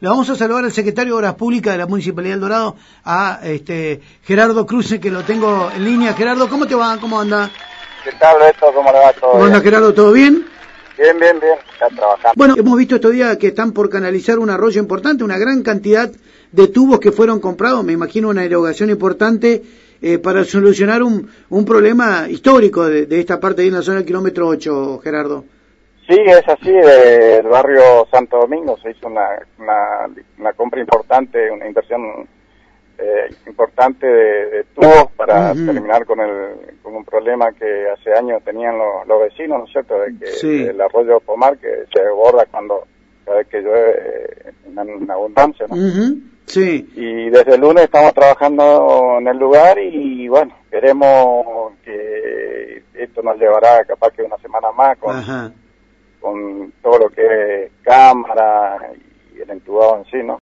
Le vamos a saludar al secretario de Obras Públicas de la Municipalidad del Dorado, a Gerardo Cruce, que lo tengo en línea. Gerardo, ¿cómo te va? ¿Cómo anda? ¿Qué tal, Beto? ¿Cómo le va todo? ¿Cómo anda, Gerardo? ¿Todo bien? Bien, está trabajando. Bueno, hemos visto estos días que están por canalizar un arroyo importante, una gran cantidad de tubos que fueron comprados, me imagino una erogación importante para solucionar un problema histórico de esta parte de en la zona del kilómetro 8, Gerardo. Sí, es así, del barrio Santo Domingo se hizo una compra importante, una inversión importante de tubos para terminar con un problema que hace años tenían los vecinos, ¿no es cierto?, de que el arroyo Pomar, que se desborda cada vez que llueve en abundancia, ¿no? Sí. Y desde el lunes estamos trabajando en el lugar y bueno, queremos que esto nos llevará capaz que una semana más con todo lo que es cámara y el entubado en sí, ¿no?